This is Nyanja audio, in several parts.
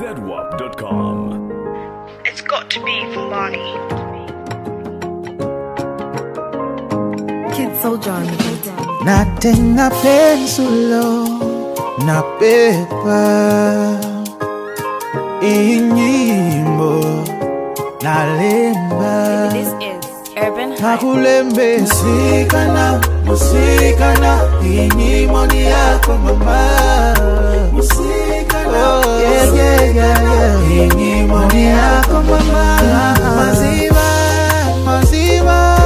ZWAP.com. It's got to be from Barney. Kid Soldier. Natenga pensulo na pepa, inyimbo nalemba. This is Urban Hype. Nakulembe musikana, inyimbo ni yako mama. Musikana, yeah. Inyimbo ni yako mama. Maziwa.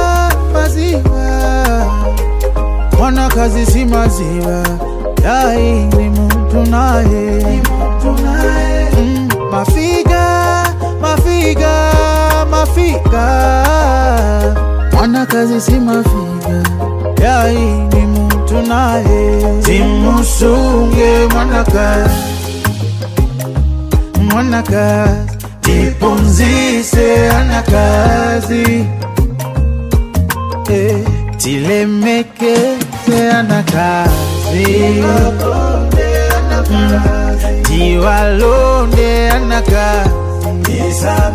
Mwana kazi si maziwa, yai ni mtu naye. Mafiga. Mwana kazi si mafiga, yai ni mtu naye. Timusunge mwana kazi, tipunzise ana kazi. Tilemeke ana kazi, tiwalonde ana kazi,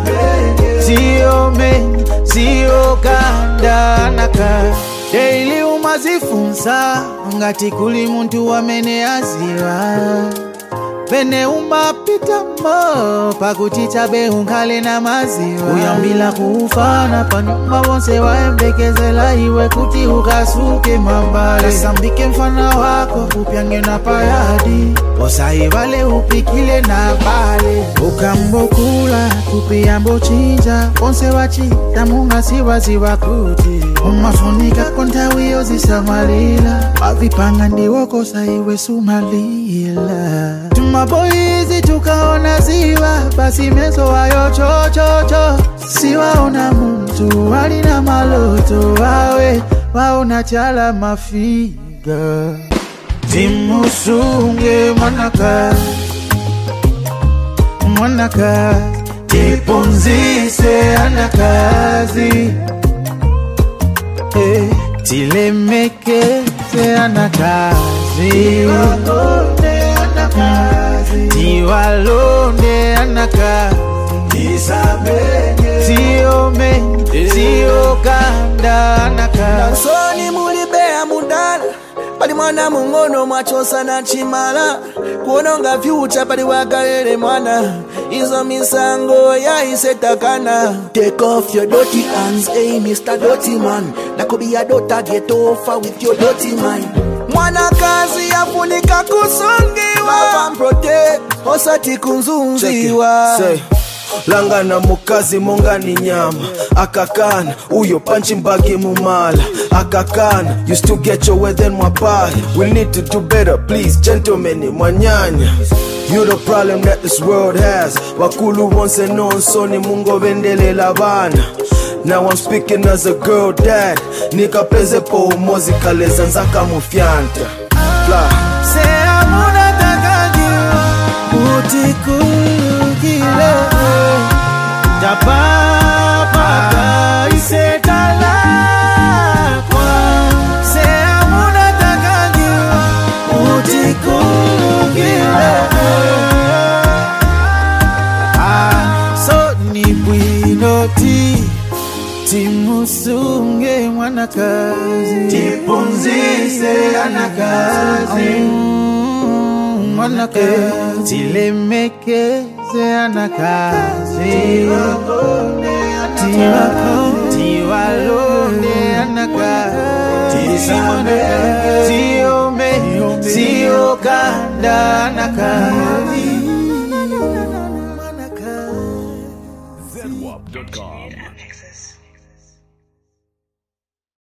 sio kanda ana kazi. Daily umazifunza ngati kuli muntu wameneaziwa, bene umapita mo pakuticha be unkale na maziwa. Uyambila kufana panyumba wonse waembekezela iwe kuti ukasuke mambale. Sambike mfana wako upyange na payadi, osaivale upikile na bale. Ukambokula kupiyambo chinja, onse wachita munga siwa kuti. Umafunika kontawiyo zisamalila, mavipanga ndiwokosa iwe sumalila. Maboizi tukaona ziwa, basi meso wayo cho. Siwaona muntu walina maloto, waona chala mafiga. Timusunge mwana kazi, tipunzise ana kazi. Tilemeke ana kazi, tiwalonde ana kazi, sio kanda ana kazi. Soni mulibea mudala, pali mwana mungono mwachosa na chimala. Kuononga future pali wakalele mwana, izo misango ya isetakana. Take off your dirty hands, hey Mr. Dirty Man. That could be a daughter, get over with your dirty mind. Mwana kazi yafunika kusungiwa, love and protect, osati kunzunziwa. Langana mukazi monga ni nyama, akakana uyo panchi mbagi mumala. Akakana used to get your way then mwapala. We need to do better please gentlemen mwanyanya. You the problem that this world has. Wakulu wants and on soni mungo vendele lavana. Now I'm speaking as a girl dad. Nika peze po mozi kaleza nzaka mufyanta. Sea muna takajiwa, utikukile. Japapaka isetala kwa. Sea muna takajiwa, utikukile. So ni bwinoti, timusunge mwana kazi, tipunzise ana kazi. Mwana kazi, tilemekeze ana kazi, tiwalonde ana kazi, sio kanda ana kazi. ZWAP.com.